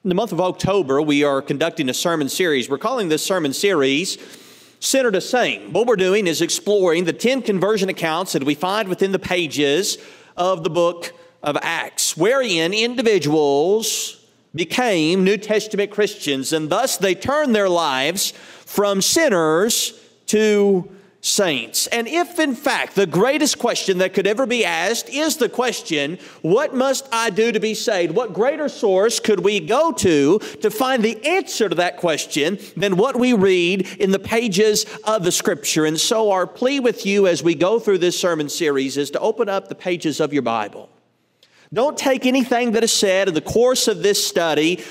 In the month of October, we are conducting a sermon series. We're calling this sermon series Sinner to Saint. What we're doing is exploring the 10 conversion accounts that we find within the pages of the book of Acts, wherein individuals became New Testament Christians, and thus they turned their lives from sinners to saints. And if in fact the greatest question that could ever be asked is the question, what must I do to be saved? What greater source could we go to find the answer to that question than what we read in the pages of the Scripture? And so our plea with you as we go through this sermon series is to open up the pages of your Bible. Don't take anything that is said in the course of this study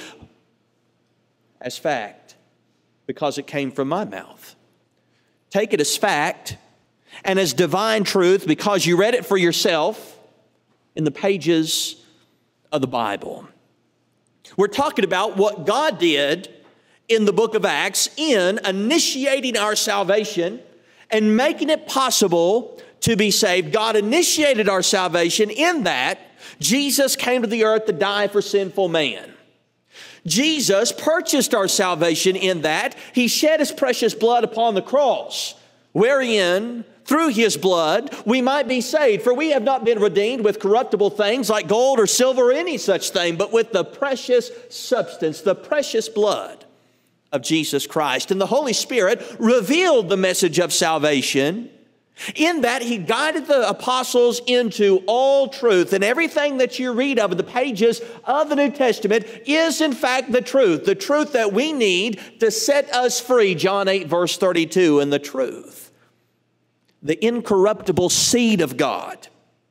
as fact, because it came from my mouth. Take it as fact and as divine truth because you read it for yourself in the pages of the Bible. We're talking about what God did in the book of Acts in initiating our salvation and making it possible to be saved. God initiated our salvation in that Jesus came to the earth to die for sinful man. Jesus purchased our salvation in that He shed His precious blood upon the cross, wherein through His blood we might be saved. For we have not been redeemed with corruptible things like gold or silver or any such thing, but with the precious substance, the precious blood of Jesus Christ. And the Holy Spirit revealed the message of salvation in that He guided the apostles into all truth. And everything that you read of in the pages of the New Testament is in fact the truth that we need to set us free. John 8 verse 32, and the truth, the incorruptible seed of God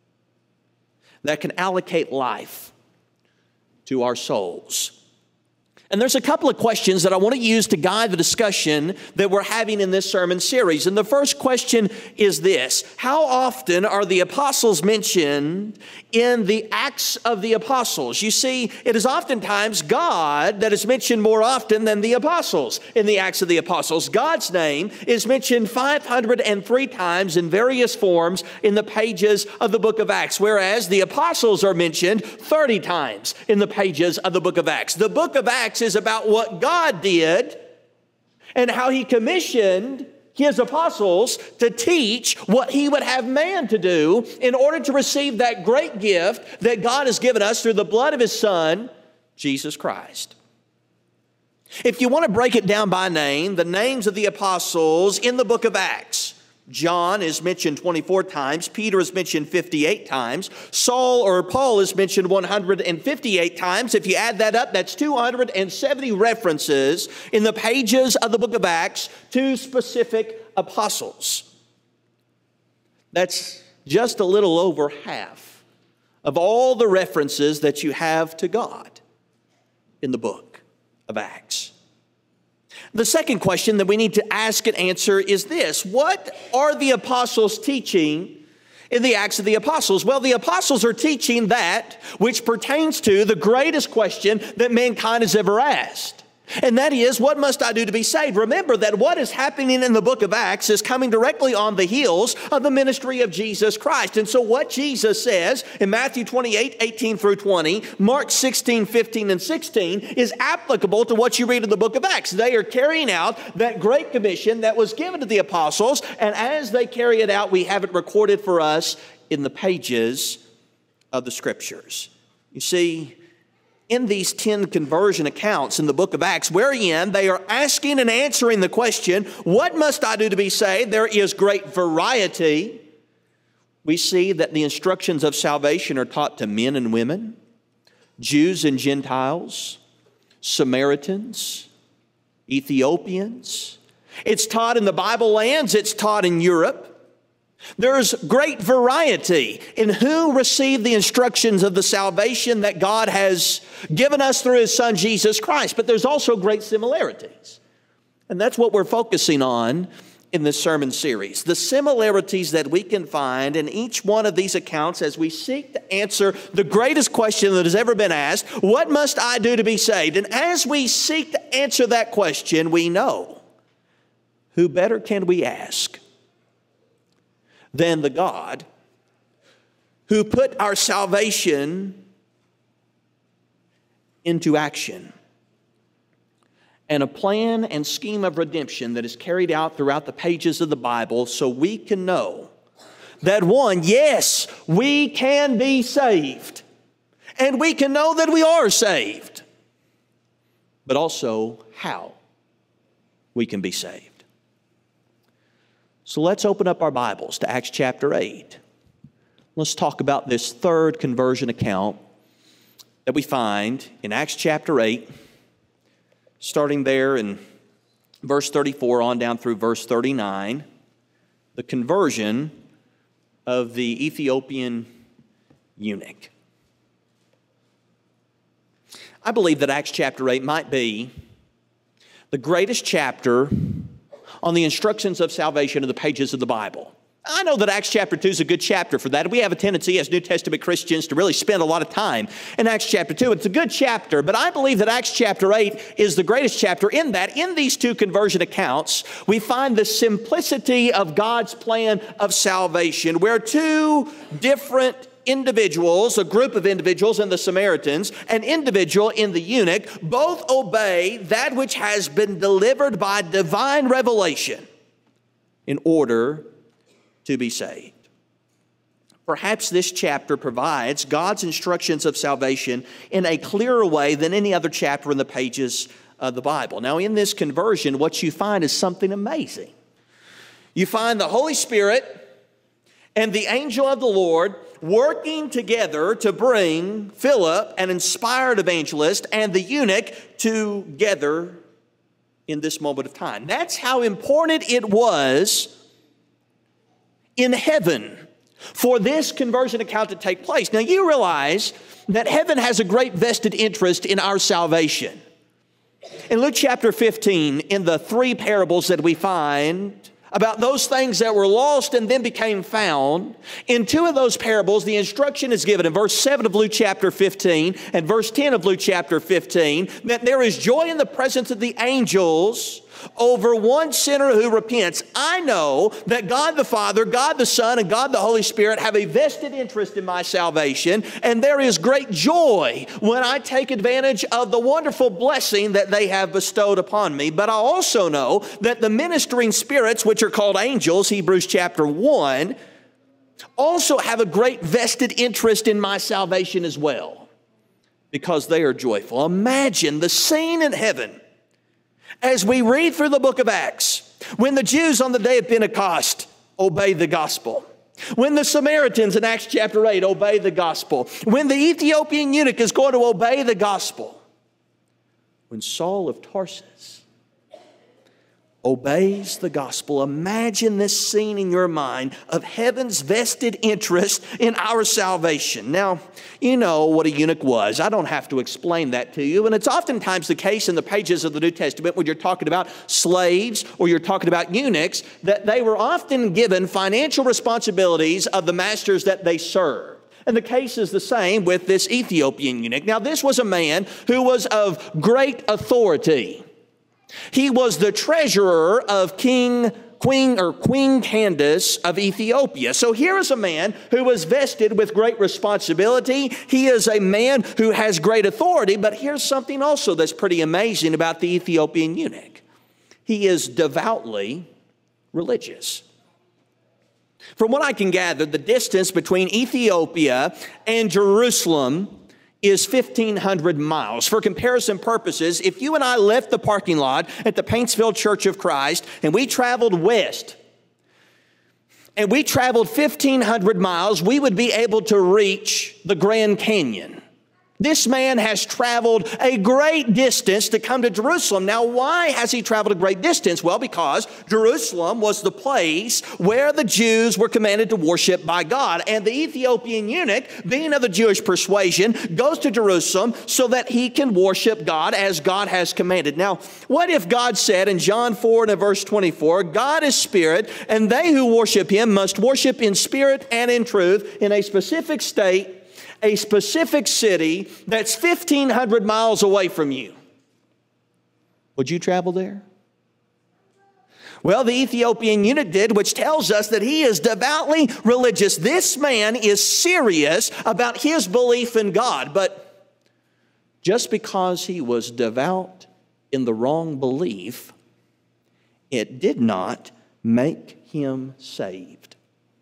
that can allocate life to our souls. And there's a couple of questions that I want to use to guide the discussion that we're having in this sermon series. And the first question is this: how often are the apostles mentioned in the Acts of the Apostles? You see, it is oftentimes God that is mentioned more often than the apostles in the Acts of the Apostles. God's name is mentioned 503 times in various forms in the pages of the book of Acts, whereas the apostles are mentioned 30 times in the pages of the book of Acts. The book of Acts is about what God did and how He commissioned His apostles to teach what He would have man to do in order to receive that great gift that God has given us through the blood of His Son, Jesus Christ. If you want to break it down by name, the names of the apostles in the book of Acts: John is mentioned 24 times. Peter is mentioned 58 times. Saul or Paul is mentioned 158 times. If you add that up, that's 270 references in the pages of the book of Acts to specific apostles. That's just a little over half of all the references that you have to God in the book of Acts. The second question that we need to ask and answer is this: what are the apostles teaching in the Acts of the Apostles? Well, the apostles are teaching that which pertains to the greatest question that mankind has ever asked. And that is, what must I do to be saved? Remember that what is happening in the book of Acts is coming directly on the heels of the ministry of Jesus Christ. And so what Jesus says in Matthew 28, 18 through 20, Mark 16, 15 and 16 is applicable to what you read in the book of Acts. They are carrying out that great commission that was given to the apostles. And as they carry it out, we have it recorded for us in the pages of the Scriptures. You see, in these 10 conversion accounts in the book of Acts, wherein they are asking and answering the question, what must I do to be saved? There is great variety. We see that the instructions of salvation are taught to men and women, Jews and Gentiles, Samaritans, Ethiopians. It's taught in the Bible lands. It's taught in Europe. There's great variety in who received the instructions of the salvation that God has given us through His Son, Jesus Christ. But there's also great similarities. And that's what we're focusing on in this sermon series. The similarities that we can find in each one of these accounts as we seek to answer the greatest question that has ever been asked: what must I do to be saved? And as we seek to answer that question, we know, who better can we ask than the God who put our salvation into action. and a plan and scheme of redemption that is carried out throughout the pages of the Bible so we can know that one, yes, we can be saved, and we can know that we are saved, but also how we can be saved. So let's open up our Bibles to Acts chapter 8. Let's talk about this third conversion account that we find in Acts chapter 8, starting there in verse 34 on down through verse 39, the conversion of the Ethiopian eunuch. I believe that Acts chapter 8 might be the greatest chapter on the instructions of salvation in the pages of the Bible. I know that Acts chapter 2 is a good chapter for that. We have a tendency as New Testament Christians to really spend a lot of time in Acts chapter 2. It's a good chapter, but I believe that Acts chapter 8 is the greatest chapter in that in these two conversion accounts, we find the simplicity of God's plan of salvation, where two different individuals, a group of individuals in the Samaritans, an individual in the eunuch, both obey that which has been delivered by divine revelation in order to be saved. Perhaps this chapter provides God's instructions of salvation in a clearer way than any other chapter in the pages of the Bible. Now, in this conversion, what you find is something amazing. You find the Holy Spirit and the angel of the Lord working together to bring Philip, an inspired evangelist, and the eunuch together in this moment of time. That's how important it was in heaven for this conversion account to take place. Now, you realize that heaven has a great vested interest in our salvation. In Luke chapter 15, in the three parables that we find about those things that were lost and then became found, in two of those parables, the instruction is given in verse 7 of Luke chapter 15 and verse 10 of Luke chapter 15 that there is joy in the presence of the angels over one sinner who repents. I know that God the Father, God the Son, and God the Holy Spirit have a vested interest in my salvation, and there is great joy when I take advantage of the wonderful blessing that they have bestowed upon me. But I also know that the ministering spirits, which are called angels, Hebrews chapter 1, also have a great vested interest in my salvation as well, because they are joyful. Imagine the scene in heaven as we read through the book of Acts, when the Jews on the day of Pentecost obeyed the gospel, when the Samaritans in Acts chapter 8 obey the gospel, when the Ethiopian eunuch is going to obey the gospel, when Saul of Tarsus obeys the gospel. Imagine this scene in your mind of heaven's vested interest in our salvation. Now, you know what a eunuch was. I don't have to explain that to you. And it's oftentimes the case in the pages of the New Testament when you're talking about slaves or you're talking about eunuchs, that they were often given financial responsibilities of the masters that they served. And the case is the same with this Ethiopian eunuch. Now, this was a man who was of great authority. He was the treasurer of Queen Candace of Ethiopia. So here is a man who was vested with great responsibility. He is a man who has great authority. But here's something also that's pretty amazing about the Ethiopian eunuch. He is devoutly religious. From what I can gather, the distance between Ethiopia and Jerusalem is 1,500 miles. For comparison purposes, if you and I left the parking lot at the Paintsville Church of Christ and we traveled west, and we traveled 1,500 miles, we would be able to reach the Grand Canyon. This man has traveled a great distance to come to Jerusalem. Now, why has he traveled a great distance? Well, because Jerusalem was the place where the Jews were commanded to worship by God. And the Ethiopian eunuch, being of the Jewish persuasion, goes to Jerusalem so that he can worship God as God has commanded. Now, what if God said in John 4 and verse 24, God is spirit, and they who worship him must worship in spirit and in truth in a specific state, a specific city that's 1,500 miles away from you? Would you travel there? Well, the Ethiopian eunuch did, which tells us that he is devoutly religious. This man is serious about his belief in God. But just because he was devout in the wrong belief, it did not make him saved.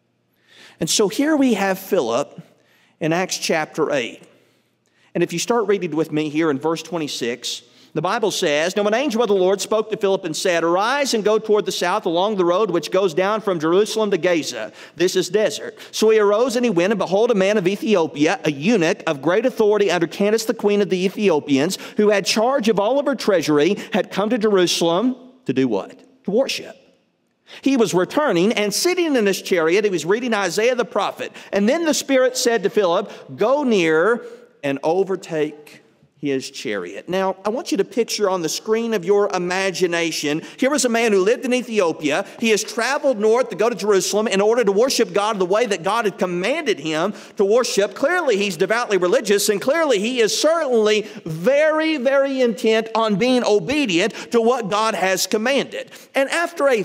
And so here we have Philip in Acts chapter 8. And if you start reading with me here in verse 26, the Bible says, "Now an angel of the Lord spoke to Philip and said, 'Arise and go toward the south along the road which goes down from Jerusalem to Gaza. This is desert.' So he arose and he went, and behold, a man of Ethiopia, a eunuch of great authority under Candace the queen of the Ethiopians, who had charge of all of her treasury, had come to Jerusalem to do what? To worship. He was returning, and sitting in his chariot, he was reading Isaiah the prophet. And then the Spirit said to Philip, 'Go near and overtake his chariot.'" Now, I want you to picture on the screen of your imagination, here was a man who lived in Ethiopia. He has traveled north to go to Jerusalem in order to worship God the way that God had commanded him to worship. Clearly, he's devoutly religious, and clearly he is certainly very, very intent on being obedient to what God has commanded. And after a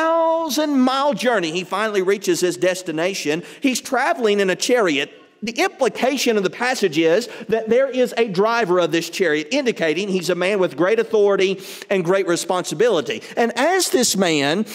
1,000-mile journey, he finally reaches his destination. He's traveling in a chariot. The implication of the passage is that there is a driver of this chariot, indicating he's a man with great authority and great responsibility. And as this man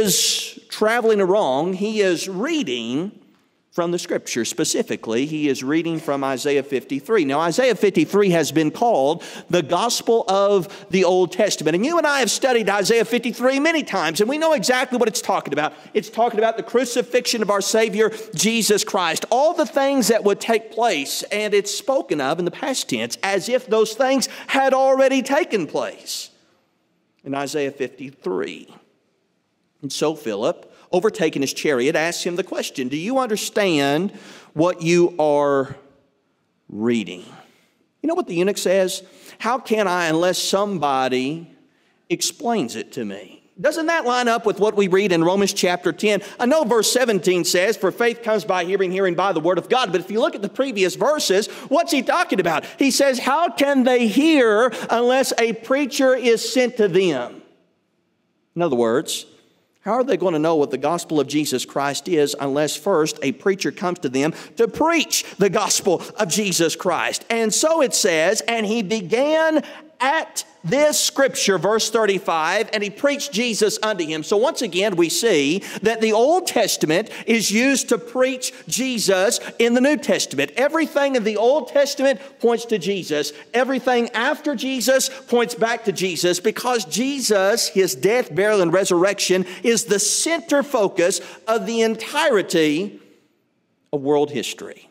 is traveling along, he is reading from the Scripture. Specifically, he is reading from Isaiah 53. Now, Isaiah 53 has been called the gospel of the Old Testament. And you and I have studied Isaiah 53 many times, and we know exactly what it's talking about. It's talking about the crucifixion of our Savior, Jesus Christ. All the things that would take place, and it's spoken of in the past tense as if those things had already taken place in Isaiah 53. And so Philip, overtaking his chariot, asked him the question, "Do you understand what you are reading?" You know what the eunuch says? "How can I unless somebody explains it to me?" Doesn't that line up with what we read in Romans chapter 10? I know verse 17 says, "For faith comes by hearing, hearing by the word of God." But if you look at the previous verses, what's he talking about? He says, "How can they hear unless a preacher is sent to them?" In other words, how are they going to know what the gospel of Jesus Christ is unless first a preacher comes to them to preach the gospel of Jesus Christ? And so it says, "And he began at this scripture," verse 35, "and he preached Jesus unto him." So once again, we see that the Old Testament is used to preach Jesus in the New Testament. Everything in the Old Testament points to Jesus. Everything after Jesus points back to Jesus, because Jesus, his death, burial, and resurrection is the center focus of the entirety of world history.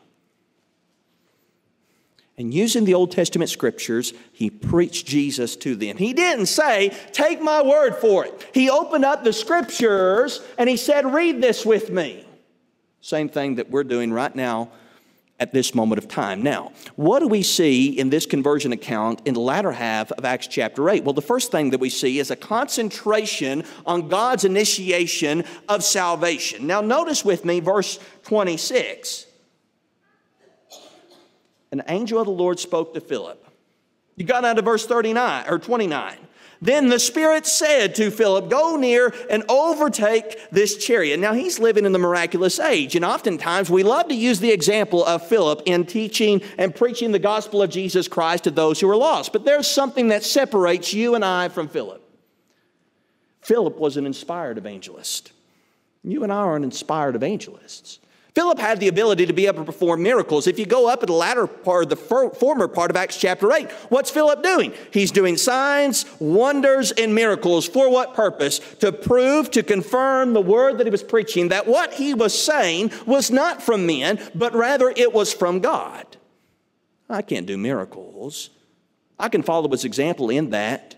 And using the Old Testament scriptures, he preached Jesus to them. He didn't say, "Take my word for it." He opened up the scriptures and he said, "Read this with me." Same thing that we're doing right now at this moment of time. Now, what do we see in this conversion account in the latter half of Acts chapter 8? Well, the first thing that we see is a concentration on God's initiation of salvation. Now, notice with me verse 26. "An angel of the Lord spoke to Philip." You got out of verse 39 or 29. "Then the Spirit said to Philip, 'Go near and overtake this chariot.'" Now, he's living in the miraculous age, and oftentimes we love to use the example of Philip in teaching and preaching the gospel of Jesus Christ to those who are lost. But there's something that separates you and I from Philip. Philip was an inspired evangelist. You and I are inspired evangelists. Philip had the ability to be able to perform miracles. If you go up at the latter part, the former part of Acts chapter 8, what's Philip doing? He's doing signs, wonders, and miracles. For what purpose? To prove, to confirm the word that he was preaching, that what he was saying was not from men, but rather it was from God. I can't do miracles. I can follow his example in that.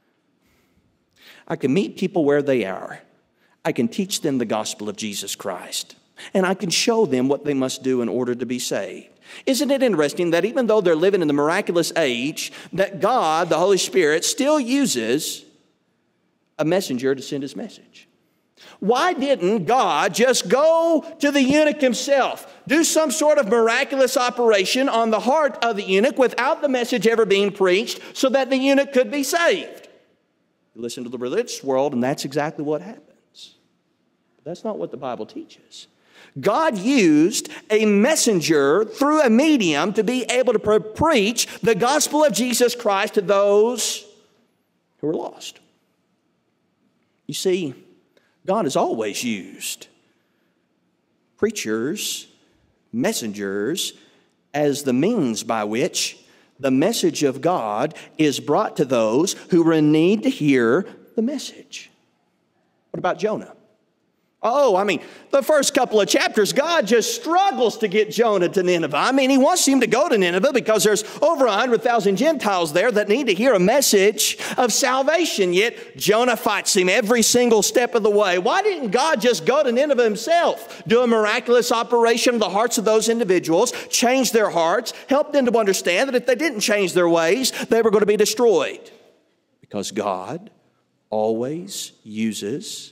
I can meet people where they are. I can teach them the gospel of Jesus Christ. And I can show them what they must do in order to be saved. Isn't it interesting that even though they're living in the miraculous age, that God, the Holy Spirit, still uses a messenger to send his message? Why didn't God just go to the eunuch himself, do some sort of miraculous operation on the heart of the eunuch without the message ever being preached so that the eunuch could be saved? You listen to the religious world, and that's exactly what happens. But that's not what the Bible teaches. God used a messenger through a medium to be able to preach the gospel of Jesus Christ to those who who are lost. You see, God has always used preachers, messengers, as the means by which the message of God is brought to those who are in need to hear the message. What about Jonah? The first couple of chapters, God just struggles to get Jonah to Nineveh. He wants him to go to Nineveh because there's over 100,000 Gentiles there that need to hear a message of salvation. Yet Jonah fights him every single step of the way. Why didn't God just go to Nineveh himself, do a miraculous operation of the hearts of those individuals, change their hearts, help them to understand that if they didn't change their ways, they were going to be destroyed? Because God always uses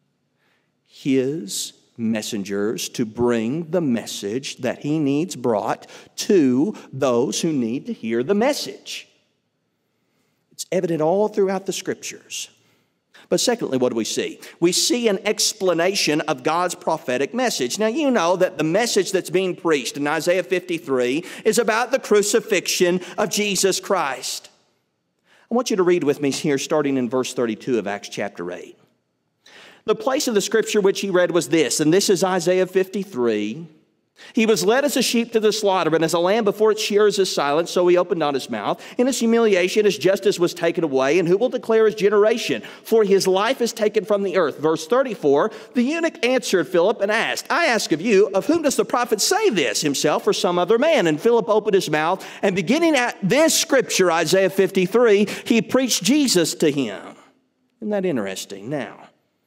His messengers to bring the message that He needs brought to those who need to hear the message. It's evident all throughout the Scriptures. But secondly, what do we see? We see an explanation of God's prophetic message. Now, you know that the message that's being preached in Isaiah 53 is about the crucifixion of Jesus Christ. I want you to read with me here, starting in verse 32 of Acts chapter 8. The place of the scripture which he read was this, and this is Isaiah 53. He was led as a sheep to the slaughter, and as a lamb before its shearers is silent, so he opened not his mouth. In his humiliation his justice was taken away, and who will declare his generation? For his life is taken from the earth. Verse 34, the eunuch answered Philip and asked, I ask of you, of whom does the prophet say this, himself or some other man? And Philip opened his mouth, and beginning at this scripture, Isaiah 53, he preached Jesus to him. Isn't that interesting? Now,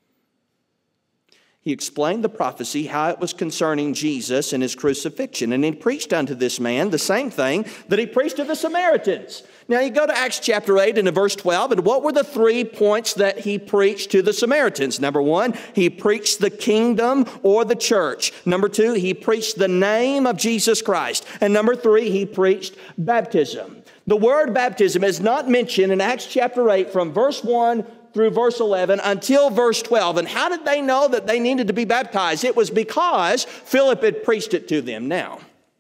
he explained the prophecy, how it was concerning Jesus and his crucifixion. And he preached unto this man the same thing that he preached to the Samaritans. Now you go to Acts chapter 8 and to verse 12, and what were the 3 points that he preached to the Samaritans? Number 1, he preached the kingdom or the church. Number 2, he preached the name of Jesus Christ. And number 3, he preached baptism. The word baptism is not mentioned in Acts chapter 8 from verse 1 through verse 11 until verse 12. And how did they know that they needed to be baptized? It was because Philip had preached it to them. Now,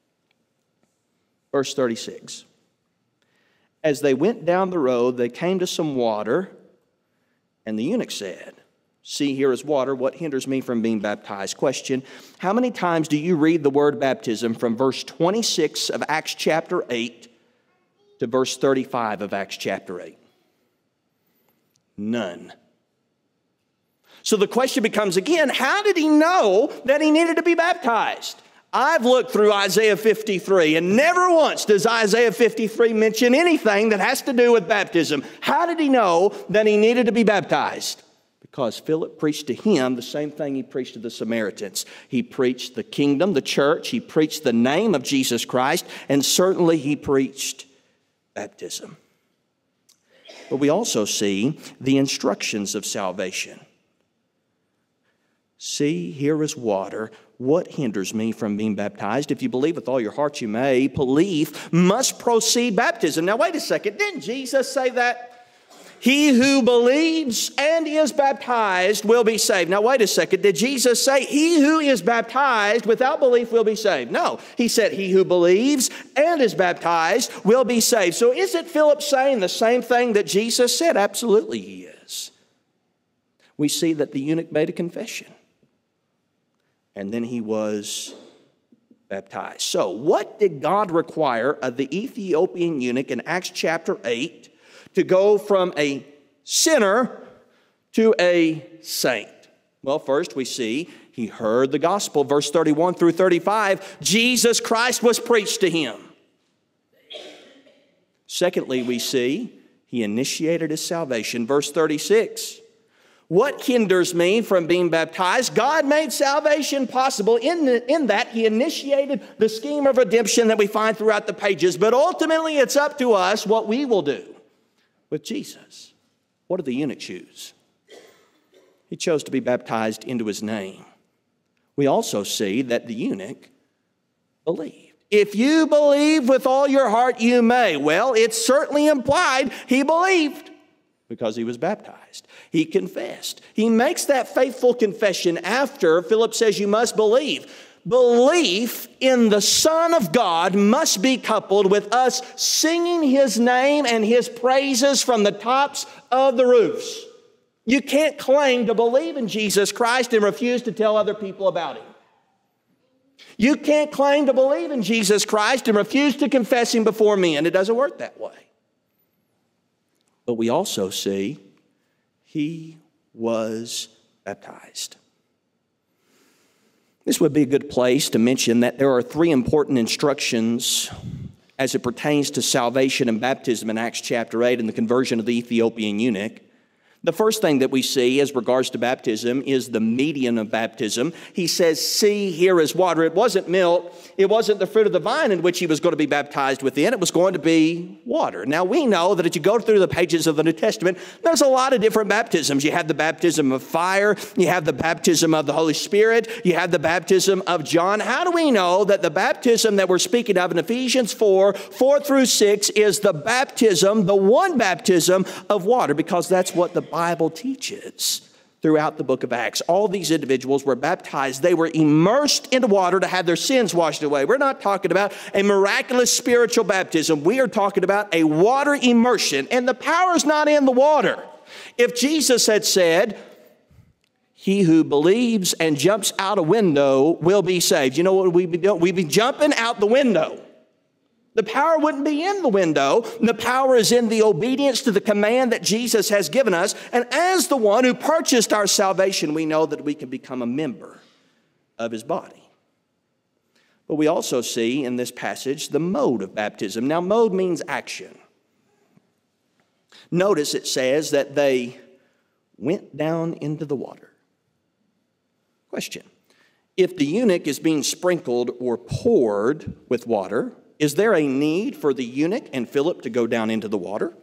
verse 36. As they went down the road, they came to some water, and the eunuch said, see, here is water. What hinders me from being baptized? Question, how many times do you read the word baptism from verse 26 of Acts chapter 8 to verse 35 of Acts chapter 8? None. So the question becomes again, how did he know that he needed to be baptized? I've looked through Isaiah 53, and never once does Isaiah 53 mention anything that has to do with baptism. How did he know that he needed to be baptized? Because Philip preached to him the same thing he preached to the Samaritans. He preached the kingdom, the church. He preached the name of Jesus Christ, and certainly he preached baptism. But we also see the instructions of salvation. See, here is water. What hinders me from being baptized? If you believe with all your heart, you may. Belief must precede baptism. Now, wait a second. Didn't Jesus say that? He who believes and is baptized will be saved. Now, wait a second. Did Jesus say he who is baptized without belief will be saved? No. He said he who believes and is baptized will be saved. So isn't Philip saying the same thing that Jesus said? Absolutely he is. We see that the eunuch made a confession, and then he was baptized. So what did God require of the Ethiopian eunuch in Acts chapter 8 to go from a sinner to a saint? Well, first we see he heard the gospel. Verse 31 through 35, Jesus Christ was preached to him. Secondly, we see he initiated his salvation. Verse 36, what hinders me from being baptized? God made salvation possible. In that, he initiated the scheme of redemption that we find throughout the pages. But ultimately, it's up to us what we will do with Jesus. What did the eunuch choose? He chose to be baptized into his name. We also see that the eunuch believed. If you believe with all your heart, you may. Well, it's certainly implied he believed because he was baptized. He confessed. He makes that faithful confession after Philip says you must believe. belief in the Son of God must be coupled with us singing His name and His praises from the tops of the roofs. You can't claim to believe in Jesus Christ and refuse to tell other people about Him. You can't claim to believe in Jesus Christ and refuse to confess Him before men. It doesn't work that way. But we also see He was baptized. This would be a good place to mention that there are 3 important instructions as it pertains to salvation and baptism in Acts chapter 8 and the conversion of the Ethiopian eunuch. The first thing that we see as regards to baptism is the medium of baptism. He says, see, here is water. It wasn't milk. It wasn't the fruit of the vine in which he was going to be baptized within. It was going to be water. Now, we know that as you go through the pages of the New Testament, there's a lot of different baptisms. You have the baptism of fire. You have the baptism of the Holy Spirit. You have the baptism of John. How do we know that the baptism that we're speaking of in Ephesians 4 through 6 is the baptism, the one baptism of water? Because that's what the Bible teaches throughout the book of Acts. All these individuals were baptized. They were immersed into water to have their sins washed away. We're not talking about a miraculous spiritual baptism. We are talking about a water immersion, and the power is not in the water. If Jesus had said, he who believes and jumps out a window will be saved. You know what we'd be doing? We'd be jumping out the window. The power wouldn't be in the window. The power is in the obedience to the command that Jesus has given us. And as the one who purchased our salvation, we know that we can become a member of His body. But we also see in this passage the mode of baptism. Now, mode means action. Notice it says that they went down into the water. Question: if the eunuch is being sprinkled or poured with water, is there a need for the eunuch and Philip to go down into the water?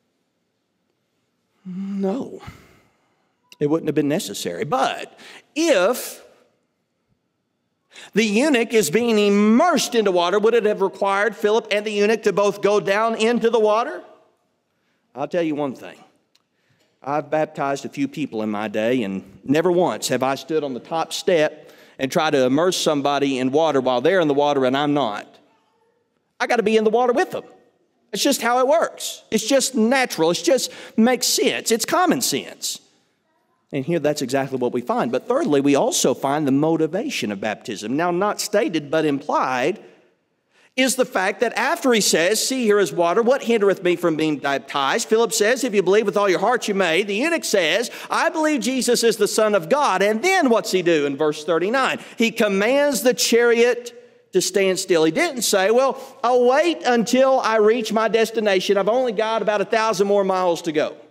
No. It wouldn't have been necessary. But if the eunuch is being immersed into water, would it have required Philip and the eunuch to both go down into the water? I'll tell you one thing. I've baptized a few people in my day, and never once have I stood on the top step and tried to immerse somebody in water while they're in the water and I'm not. I got to be in the water with them. It's just how it works. It's just natural. It just makes sense. It's common sense. And here that's exactly what we find. But thirdly, we also find the motivation of baptism. Now, not stated but implied is the fact that after he says, see, here is water, what hindereth me from being baptized? Philip says, if you believe with all your heart you may. The eunuch says, I believe Jesus is the Son of God. And then what's he do in verse 39? He commands the chariot to stand still. He didn't say, well, I'll wait until I reach my destination. I've only got about 1,000 more miles to go.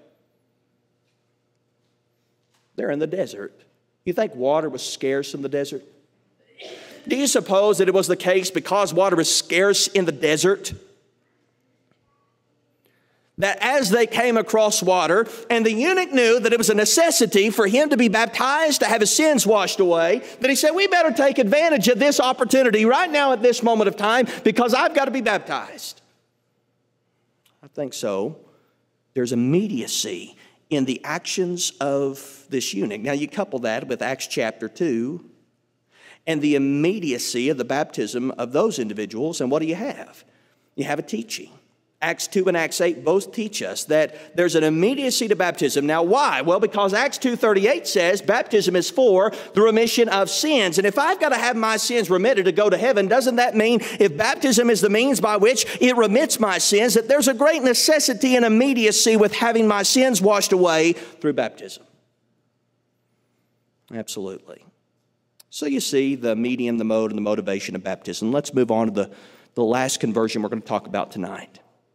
They're in the desert. You think water was scarce in the desert? Do you suppose that it was the case because water was scarce in the desert, that as they came across water, and the eunuch knew that it was a necessity for him to be baptized, to have his sins washed away, that he said, we better take advantage of this opportunity right now at this moment of time because I've got to be baptized? I think so. There's immediacy in the actions of this eunuch. Now you couple that with Acts chapter 2 and the immediacy of the baptism of those individuals, and what do you have? You have a teaching. Acts 2 and Acts 8 both teach us that there's an immediacy to baptism. Now, why? Well, because Acts 2:38 says baptism is for the remission of sins. And if I've got to have my sins remitted to go to heaven, doesn't that mean if baptism is the means by which it remits my sins, that there's a great necessity and immediacy with having my sins washed away through baptism? Absolutely. So you see the medium, the mode, and the motivation of baptism. Let's move on to the last conversion we're going to talk about tonight.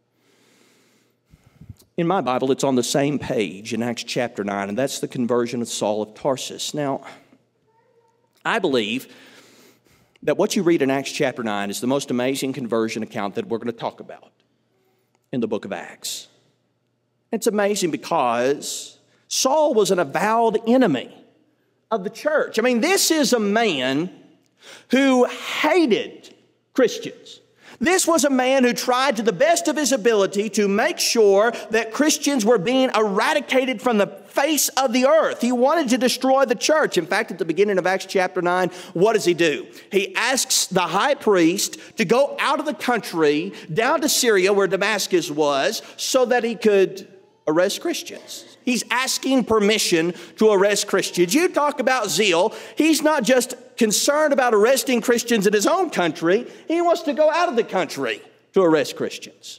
In my Bible, it's on the same page in Acts chapter 9, and that's the conversion of Saul of Tarsus. Now, I believe that what you read in Acts chapter 9 is the most amazing conversion account that we're going to talk about in the book of Acts. It's amazing because Saul was an avowed enemy of the church. I mean, this is a man who hated Christians. This was a man who tried to the best of his ability to make sure that Christians were being eradicated from the face of the earth. He wanted to destroy the church. In fact, at the beginning of Acts chapter 9, what does he do? He asks the high priest to go out of the country down to Syria where Damascus was so that he could arrest Christians. He's asking permission to arrest Christians. You talk about zeal. He's not just concerned about arresting Christians in his own country. He wants to go out of the country to arrest Christians.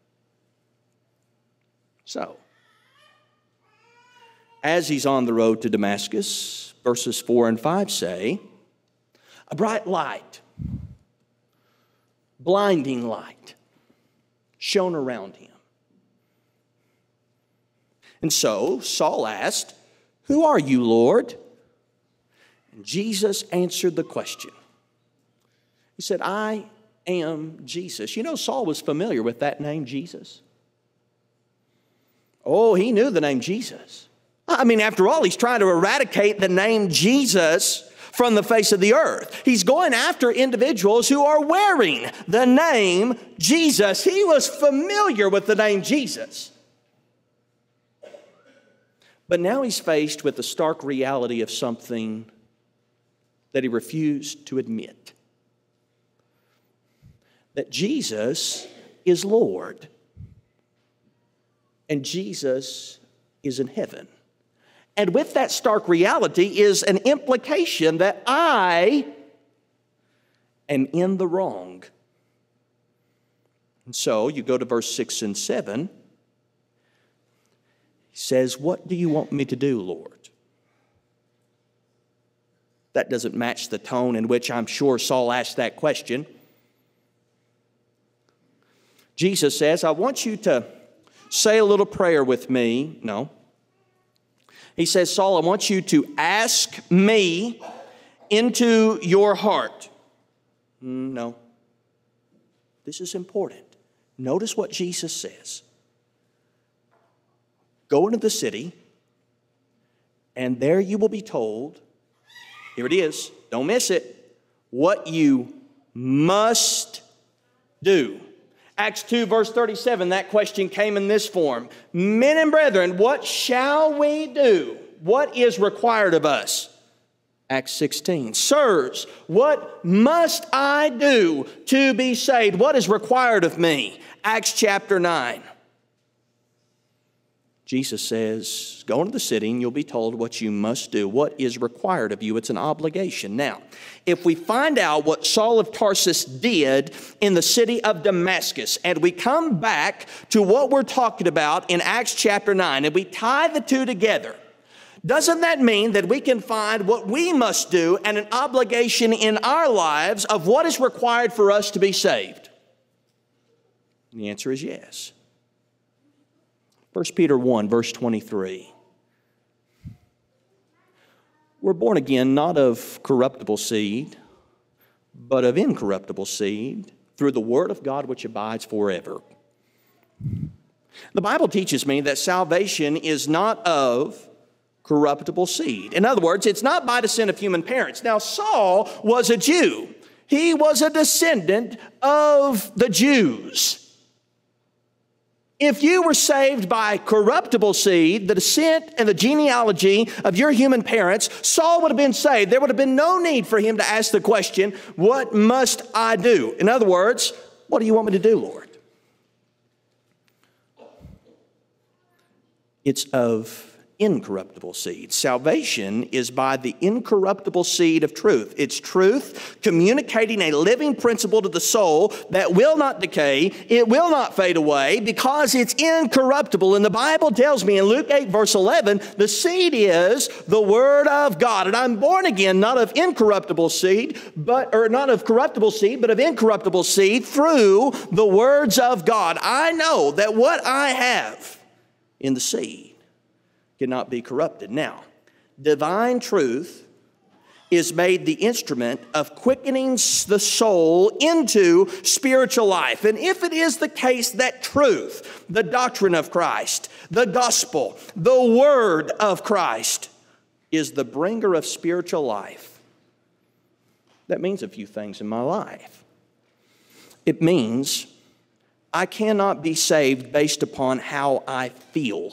So, as he's on the road to Damascus, verses 4 and 5 say, a bright light, blinding light, shone around him. And so Saul asked, "Who are you, Lord?" And Jesus answered the question. He said, "I am Jesus." You know, Saul was familiar with that name, Jesus. Oh, he knew the name Jesus. I mean, after all, he's trying to eradicate the name Jesus from the face of the earth. He's going after individuals who are wearing the name Jesus. He was familiar with the name Jesus. But now he's faced with the stark reality of something that he refused to admit. That Jesus is Lord. And Jesus is in heaven. And with that stark reality is an implication that I am in the wrong. And so you go to verse 6 and 7. He says, "What do you want me to do, Lord?" That doesn't match the tone in which I'm sure Saul asked that question. Jesus says, "I want you to say a little prayer with me." No. He says, "Saul, I want you to ask me into your heart." No. This is important. Notice what Jesus says. "Go into the city, and there you will be told," here it is, don't miss it, "what you must do." Acts 2, verse 37, that question came in this form. "Men and brethren, what shall we do? What is required of us?" Acts 16, "Sirs, what must I do to be saved? What is required of me?" Acts chapter 9. Jesus says, "Go into the city and you'll be told what you must do, what is required of you." It's an obligation. Now, if we find out what Saul of Tarsus did in the city of Damascus, and we come back to what we're talking about in Acts chapter 9, and we tie the two together, doesn't that mean that we can find what we must do and an obligation in our lives of what is required for us to be saved? And the answer is yes. 1 Peter 1, verse 23. "We're born again not of corruptible seed, but of incorruptible seed, through the word of God which abides forever." The Bible teaches me that salvation is not of corruptible seed. In other words, it's not by descent of human parents. Now, Saul was a Jew. He was a descendant of the Jews. If you were saved by corruptible seed, the descent and the genealogy of your human parents, Saul would have been saved. There would have been no need for him to ask the question, "What must I do?" In other words, "What do you want me to do, Lord?" It's of incorruptible seed. Salvation is by the incorruptible seed of truth. It's truth communicating a living principle to the soul that will not decay, it will not fade away because it's incorruptible. And the Bible tells me in Luke 8 verse 11, the seed is the Word of God. And I'm born again not of incorruptible seed, but of incorruptible seed through the words of God. I know that what I have in the seed cannot be corrupted. Now, divine truth is made the instrument of quickening the soul into spiritual life. And if it is the case that truth, the doctrine of Christ, the gospel, the word of Christ is the bringer of spiritual life, that means a few things in my life. It means I cannot be saved based upon how I feel.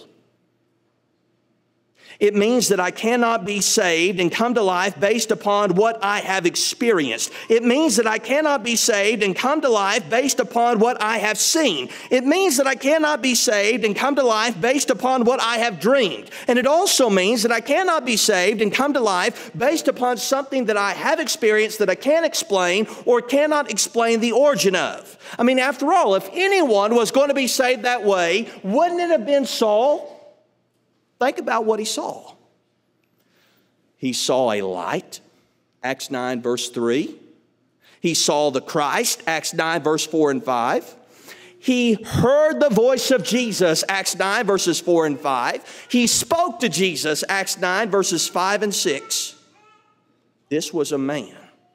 It means that I cannot be saved and come to life based upon what I have experienced. It means that I cannot be saved and come to life based upon what I have seen. It means that I cannot be saved and come to life based upon what I have dreamed. And it also means that I cannot be saved and come to life based upon something that I have experienced that I can't explain or cannot explain the origin of. I mean, after all, if anyone was going to be saved that way, wouldn't it have been Saul? Think about what he saw. He saw a light, Acts 9, verse 3. He saw the Christ, Acts 9, verse 4 and 5. He heard the voice of Jesus, Acts 9, verses 4 and 5. He spoke to Jesus, Acts 9, verses 5 and 6. This was a man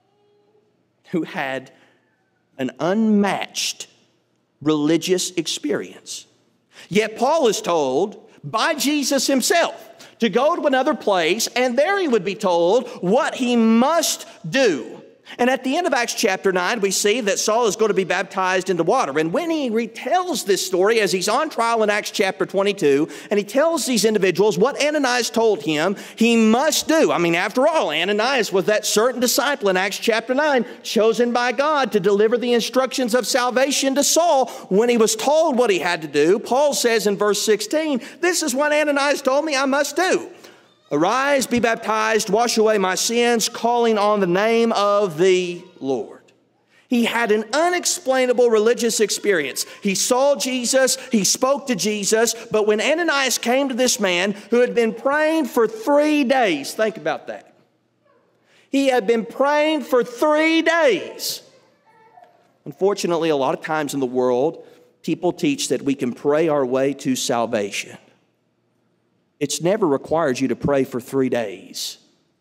who had an unmatched religious experience. Yet Paul is told by Jesus himself to go to another place, and there he would be told what he must do. And at the end of Acts chapter 9, we see that Saul is going to be baptized into water. And when he retells this story as he's on trial in Acts chapter 22, and he tells these individuals what Ananias told him he must do. I mean, after all, Ananias was that certain disciple in Acts chapter 9, chosen by God to deliver the instructions of salvation to Saul. When he was told what he had to do, Paul says in verse 16, this is what Ananias told me I must do. Arise, be baptized, wash away my sins, calling on the name of the Lord. He had an unexplainable religious experience. He saw Jesus, he spoke to Jesus, but when Ananias came to this man who had been praying for 3 days, think about that. He had been praying for 3 days. Unfortunately, a lot of times in the world, people teach that we can pray our way to salvation. It's never required you to pray for 3 days.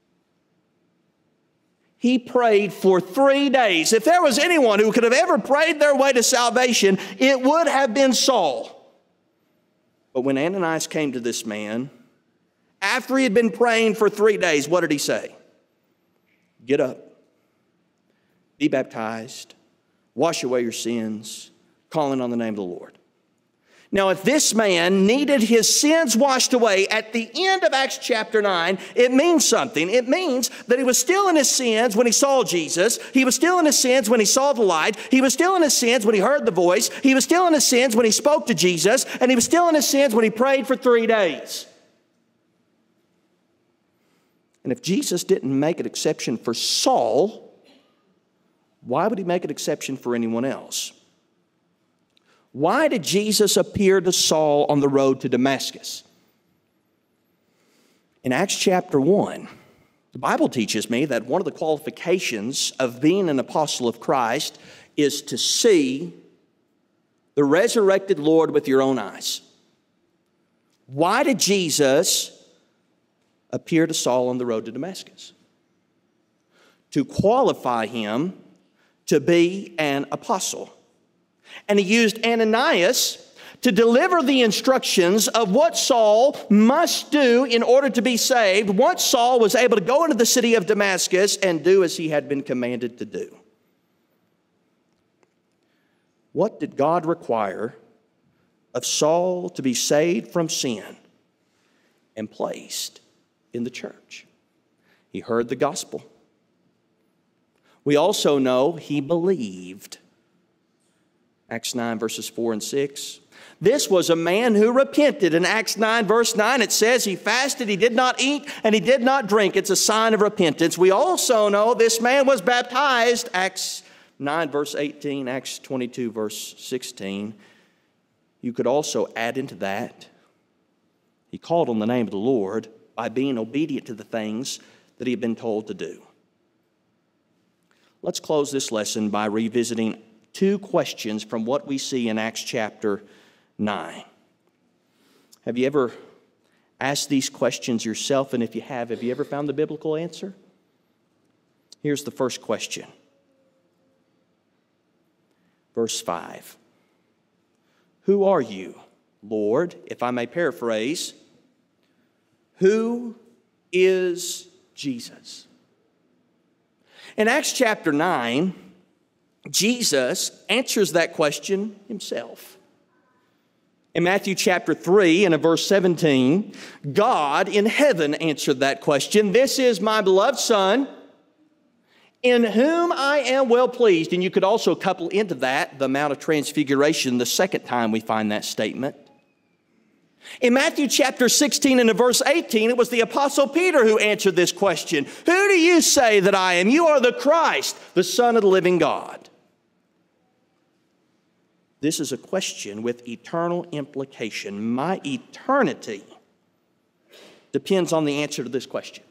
He prayed for 3 days. If there was anyone who could have ever prayed their way to salvation, it would have been Saul. But when Ananias came to this man, after he had been praying for 3 days, what did he say? Get up, be baptized, wash away your sins, calling on the name of the Lord. Now, if this man needed his sins washed away at the end of Acts chapter 9, it means something. It means that he was still in his sins when he saw Jesus. He was still in his sins when he saw the light. He was still in his sins when he heard the voice. He was still in his sins when he spoke to Jesus. And he was still in his sins when he prayed for 3 days. And if Jesus didn't make an exception for Saul, why would he make an exception for anyone else? Why did Jesus appear to Saul on the road to Damascus? In Acts chapter 1, the Bible teaches me that one of the qualifications of being an apostle of Christ is to see the resurrected Lord with your own eyes. Why did Jesus appear to Saul on the road to Damascus? To qualify him to be an apostle. And he used Ananias to deliver the instructions of what Saul must do in order to be saved once Saul was able to go into the city of Damascus and do as he had been commanded to do. What did God require of Saul to be saved from sin and placed in the church? He heard the gospel. We also know he believed. Acts 9, verses 4 and 6. This was a man who repented. In Acts 9, verse 9, it says he fasted, he did not eat, and he did not drink. It's a sign of repentance. We also know this man was baptized. Acts 9, verse 18, Acts 22, verse 16. You could also add into that, he called on the name of the Lord by being obedient to the things that he had been told to do. Let's close this lesson by revisiting 2 questions from what we see in Acts chapter 9. Have you ever asked these questions yourself? And if you have you ever found the biblical answer? Here's the first question. Verse 5. Who are you, Lord? If I may paraphrase, who is Jesus? In Acts chapter 9, Jesus answers that question himself. In Matthew chapter 3 and in verse 17, God in heaven answered that question. This is my beloved Son, in whom I am well pleased. And you could also couple into that the Mount of Transfiguration, the second time we find that statement. In Matthew chapter 16 and in verse 18, it was the Apostle Peter who answered this question. Who do you say that I am? You are the Christ, the Son of the living God. This is a question with eternal implication. My eternity depends on the answer to this question.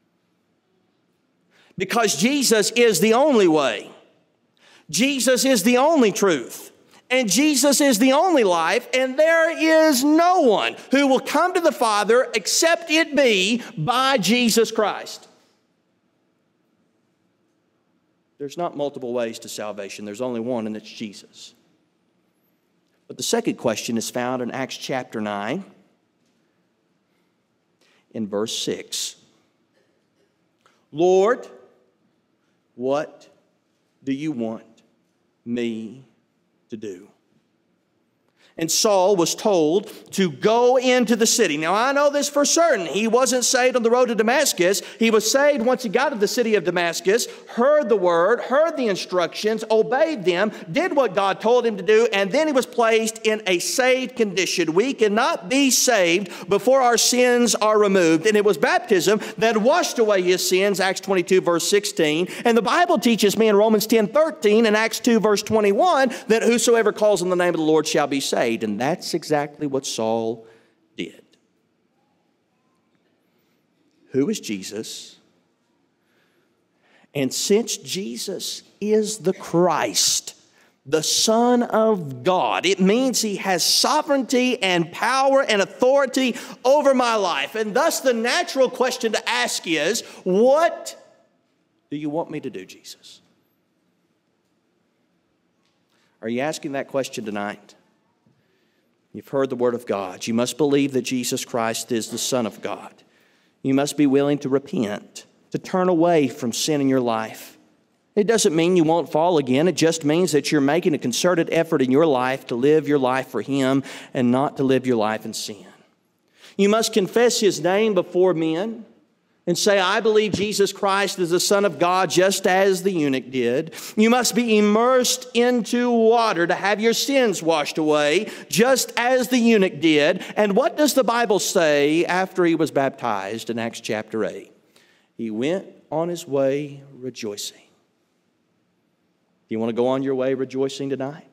Because Jesus is the only way. Jesus is the only truth. And Jesus is the only life. And there is no one who will come to the Father except it be by Jesus Christ. There's not multiple ways to salvation. There's only one, and it's Jesus. But the second question is found in Acts chapter 9 in verse 6. Lord, what do you want me to do? And Saul was told to go into the city. Now, I know this for certain. He wasn't saved on the road to Damascus. He was saved once he got to the city of Damascus, heard the word, heard the instructions, obeyed them, did what God told him to do, and then he was placed in a saved condition. We cannot be saved before our sins are removed. And it was baptism that washed away his sins, Acts 22, verse 16. And the Bible teaches me in Romans 10, 13 and Acts 2, verse 21, that whosoever calls on the name of the Lord shall be saved. And that's exactly what Saul did. Who is Jesus? And since Jesus is the Christ, the Son of God, it means he has sovereignty and power and authority over my life. And thus the natural question to ask is, what do you want me to do, Jesus? Are you asking that question tonight? You've heard the word of God. You must believe that Jesus Christ is the Son of God. You must be willing to repent, to turn away from sin in your life. It doesn't mean you won't fall again. It just means that you're making a concerted effort in your life to live your life for Him and not to live your life in sin. You must confess His name before men and say, I believe Jesus Christ is the Son of God, just as the eunuch did. You must be immersed into water to have your sins washed away, just as the eunuch did. And what does the Bible say after he was baptized in Acts chapter 8? He went on his way rejoicing. Do you want to go on your way rejoicing tonight?